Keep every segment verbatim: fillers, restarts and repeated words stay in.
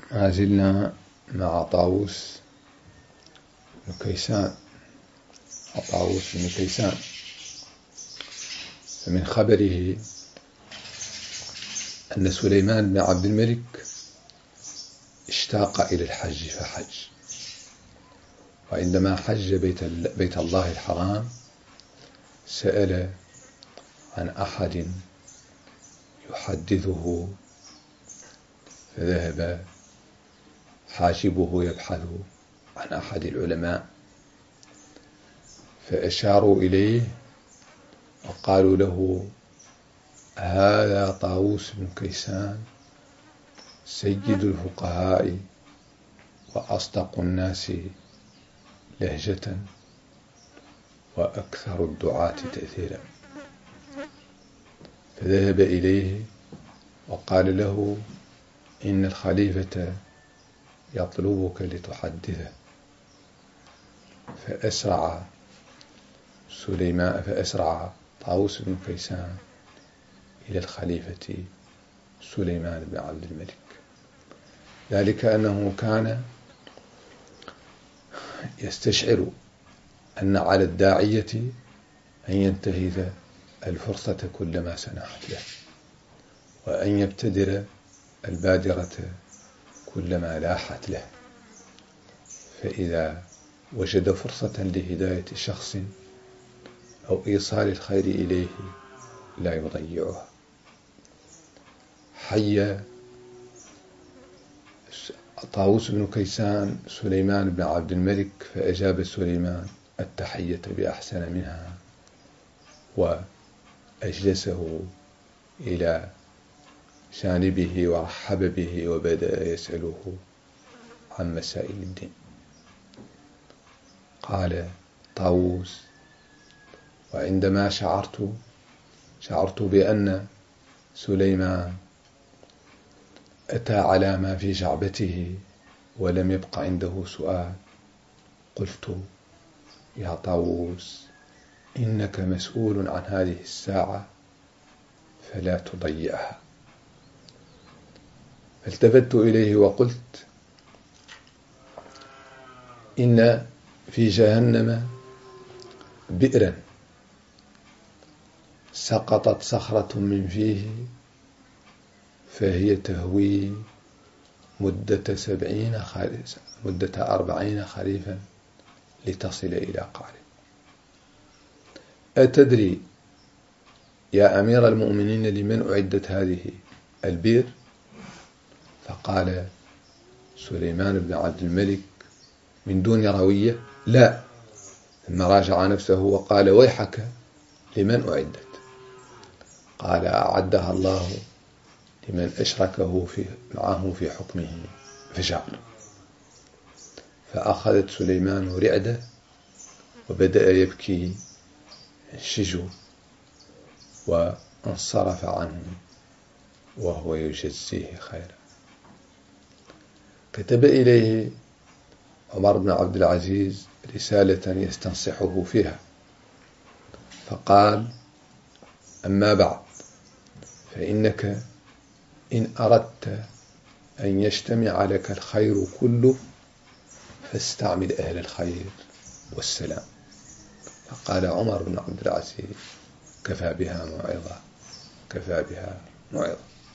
ما زلنا مع طاووس بن كيسان طاووس بن كيسان. فمن خبره أن سليمان بن عبد الملك اشتاق إلى الحج فحج، وعندما حج بيت, بيت الله الحرام سأل عن أحد يحدثه، فذهب حاجبه يبحث عن أحد العلماء، فأشاروا إليه وقالوا له: هذا طاووس بن كيسان سيد الفقهاء وأصدق الناس لهجة وأكثر الدعاة تأثيرا. فذهب إليه وقال له: إن الخليفة يطلبك لتحدثه. فأسرع سليمان فأسرع طاووس بن كيسان إلى الخليفة سليمان بن عبد الملك، ذلك أنه كان يستشعر أن على الداعية أن ينتهز الفرصة كلما سنحت له، وأن يبتدر البادرة كلما لاحت له، فإذا وجد فرصة لهداية شخص أو إيصال الخير إليه لا يضيعها. حي طاووس بن كيسان سليمان بن عبد الملك، فأجاب سليمان التحية بأحسن منها، وأجلسه إلى جانبه ورحب به وبدأ يسأله عن مسائل الدين. قال طاووس: وعندما شعرت شعرت بأن سليمان أتى على ما في جعبته ولم يبق عنده سؤال، قلت: يا طاووس، إنك مسؤول عن هذه الساعة فلا تضيعها. فالتفت إليه وقلت: إن في جهنم بئرا سقطت صخرة من فيه فهي تهوي مدة سبعين خريفا مدة أربعين خريفا لتصل إلى قعر. أتدري يا أمير المؤمنين لمن أعدت هذه البئر؟ فقال سليمان بن عبد الملك من دون روية: لا. ثم راجع نفسه وقال: ويحك، لمن أعدت؟ قال: أعدها الله لمن أشركه في معه في حكمه فجعل. فأخذت سليمان رعدة وبدأ يبكي انشجوا، وانصرف عنه وهو يجزيه خيرا. كتب إليه عمر بن عبد العزيز رسالة يستنصحه فيها، فقال: أما بعد، فإنك إن أردت أن يجتمع لك الخير كله فاستعمل أهل الخير والسلام. فقال عمر بن عبد العزيز: كفى بها موعظة، كفى بها موعظة.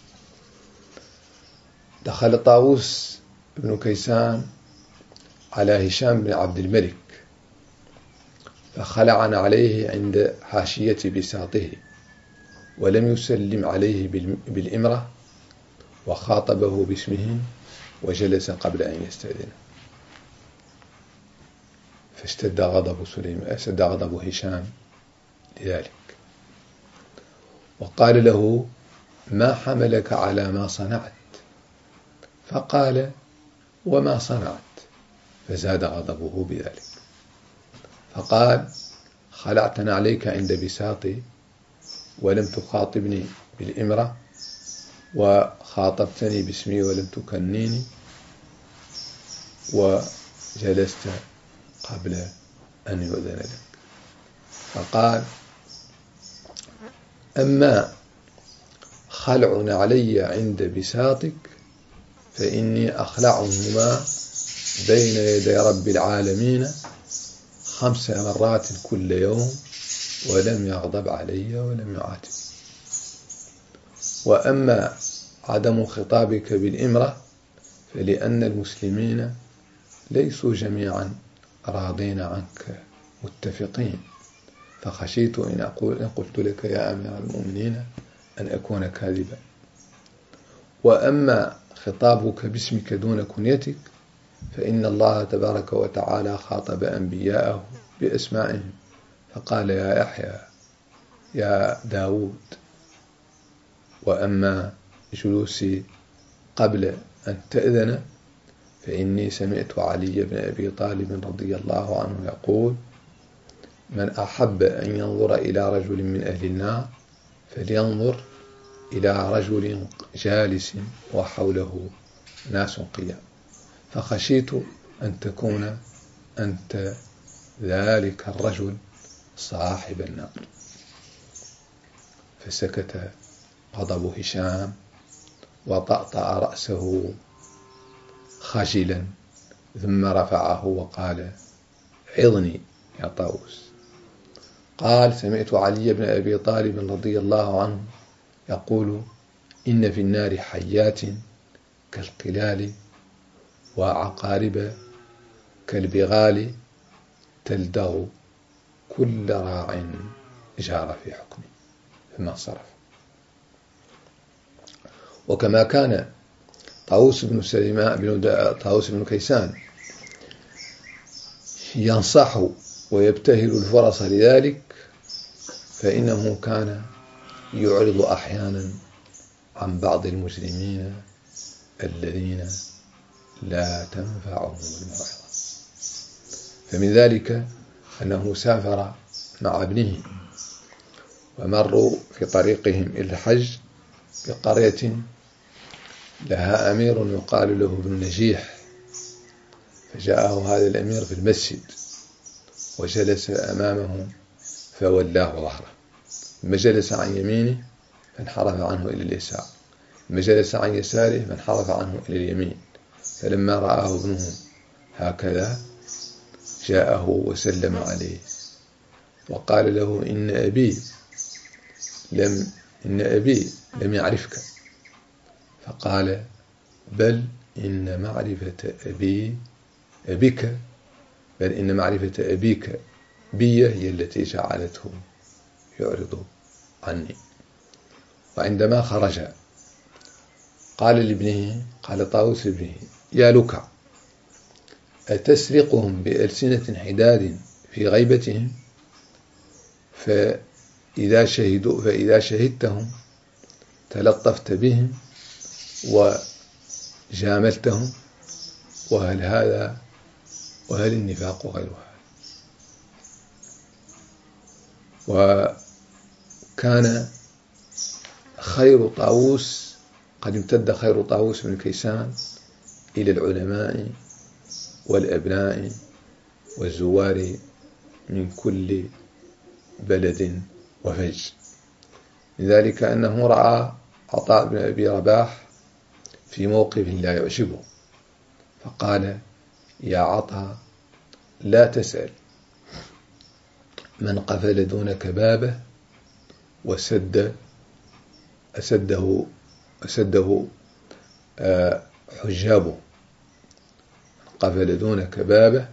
دخل طاووس بن كيسان على هشام بن عبد الملك فخلع عليه عند حاشية بساطه، ولم يسلم عليه بالإمرة، وخاطبه باسمه وجلس قبل أن يستأذنه. فاشتد غضب سليمان اشتد غضب هشام لذلك، وقال له: ما حملك على ما صنعت؟ فقال: وما صنعت؟ فزاد غضبه بذلك، فقال: خلعتنا عليك عند بساطي ولم تخاطبني بالإمرة، وخاطبتني باسمي ولم تكنيني، وجلست قبل أن يؤذن لك. فقال: أما خلعنا علي عند بساطك فإني أخلعهما بين يدي رب العالمين خمس مرات كل يوم ولم يغضب علي ولم يعاتب. وأما عدم خطابك بالإمرة فلأن المسلمين ليسوا جميعا راضين عنك متفقين، فخشيت إن, أقول إن قلت لك يا أمير المؤمنين أن أكون كاذبا. وأما خطابك باسمك دون كنيتك فإن الله تبارك وتعالى خاطب أنبياءه بأسمائهم فقال يا يحيى يا داود. وأما جلوسي قبل أن تأذن فإني سمعت علي بن أبي طالب رضي الله عنه يقول من أحب أن ينظر إلى رجل من أهل النار فلينظر إلى رجل جالس وحوله ناس قيام، فخشيت أن تكون أنت ذلك الرجل صاحب النار. فسكت غضب هشام وطأطأ رأسه خجلا، ثم رفعه وقال عظني يا طاووس. قال سمعت علي بن أبي طالب رضي الله عنه يقول إن في النار حيات كالقلال وعقارب كالبغال تلدغ كل راع جار في حكمه، ثم انصرف. وكما كان طاووس بن سليمان بن طاووس بن كيسان ينصح ويبتهل الفرص لذلك، فإنه كان يعرض أحيانا عن بعض المجرمين الذين لا تنفعهم الموعظة. فمن ذلك أنه سافر مع ابنه ومروا في طريقهم إلى الحج بقرية لها أمير يقال له ابن نجيح، فجاءه هذا الأمير في المسجد وجلس أمامه فولاه ظهره، ثم جلس عن يمينه فانحرف عنه إلى اليسار، ثم جلس عن يساره فانحرف عنه إلى اليمين. فلما رآه ابنه هكذا جاءه وسلم عليه وقال له إن أبي لم إن أبي لم يعرفك. فقال بل إن معرفة أبي أبيك بل إن معرفة أبيك بي هي التي جعلته يعرض عني. وعندما خرج قال لابنه قال طاووس لابنه يا لكع أتسرقهم بألسنة حداد في غيبتهم فإذا شهدوا فإذا شهدتهم تلطفت بهم وجاملتهم، وهل هذا وهل النفاق غير هذا؟ وكان خير طاووس قد امتد خير طاووس بن كيسان إلى العلماء والأبناء والزوار من كل بلد وفج، لذلك أنه رأى عطاء بن أبي رباح في موقف لا يعجبه فقال يا عطاء لا تسأل من قفل دونك بابه وسد أسده أسده حجابه، قفل دونك بابه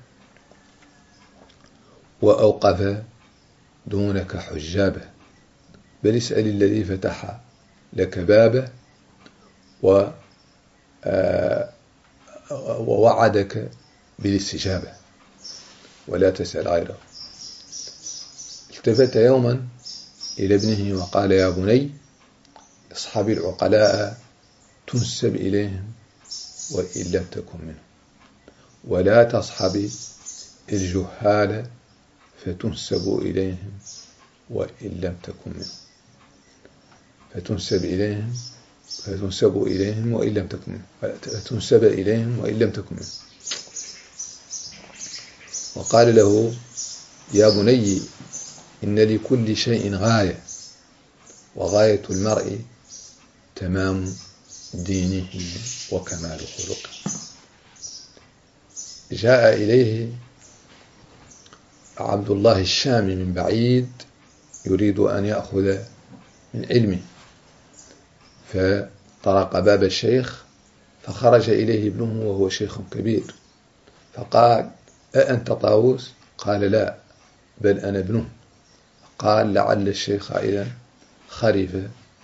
وأوقف دونك حجابه، بل اسأل الذي فتح لك بابه ووعدك بالاستجابة ولا تسأل غيره. التفت يوما إلى ابنه وقال يا بني اصحب العقلاء تنسب إليهم وإن لم تكن منهم، ولا تصحب الجهال فتنسب إليهم وإن لم تكن منهم فتنسب إليهم فتنسب إليهم وإن لم تكن منهم فتنسب إليهم وإن لم تكن منهم. وقال له يا بني إن لكل شيء غاية، وغاية المرء تمام دينه وكمال خلقه. جاء إليه عبد الله الشامي من بعيد يريد أن يأخذ من علمه، فطرق باب الشيخ فخرج إليه ابنه وهو شيخ كبير، فقال: أأنت طاووس؟ قال: لا، بل أنا ابنه. قال: لعل الشيخ إذن خرف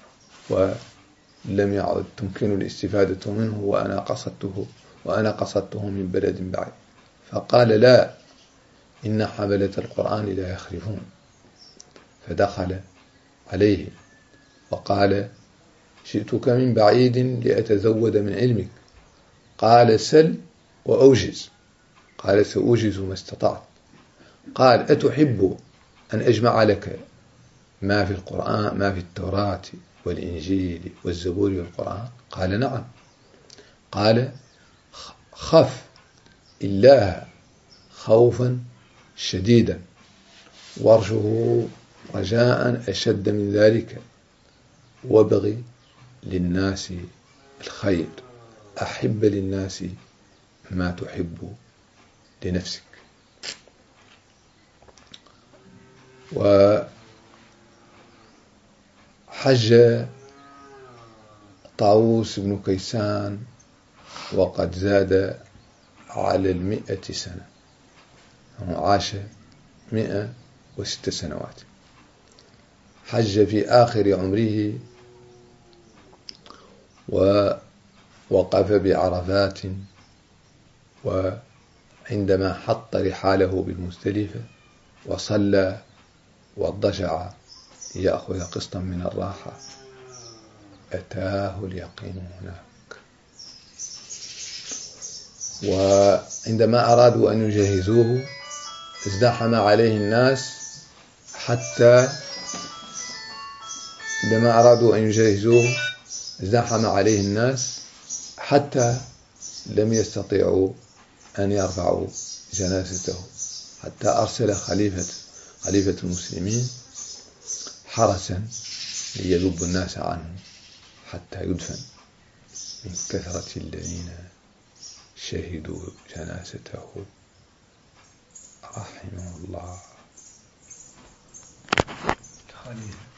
ولم يعد تمكن الاستفادة منه وأنا قصدته وأنا قصدته من بلد بعيد. فقال: لا، إن حملة القرآن لا يخرفون. فدخل عليه وقال: جئتك من بعيد لأتزود من علمك. قال: سل وأوجز. قال: سأوجز ما استطعت. قال: أتحب أن أجمع لك ما في القرآن، ما في التوراة والإنجيل والزبور والقرآن؟ قال: نعم. قال: خف الله خوفا شديدا وارجه رجاء أشد من ذلك، وابغ للناس الخير، أحب للناس ما تحب لنفسك. وحج طاووس بن كيسان وقد زاد على المئة سنة، عاش مئة وست سنوات. حج في آخر عمره ووقف بعرفات، وعندما حط رحاله بالمزدلفة وصلى واضطجع ليأخذ قسطا من الراحة أتاه اليقين هناك. وعندما أرادوا أن يجهزوه ازدحم عليه الناس حتى عندما أرادوا أن يجهزوه ازدحم عليه الناس حتى لم يستطيعوا أن يرفعوا جنازته، حتى أرسل خليفة خليفة المسلمين حرسا ليذب الناس عنه حتى يدفن من كثرة الذين شهدوا جنازته رحمه الله.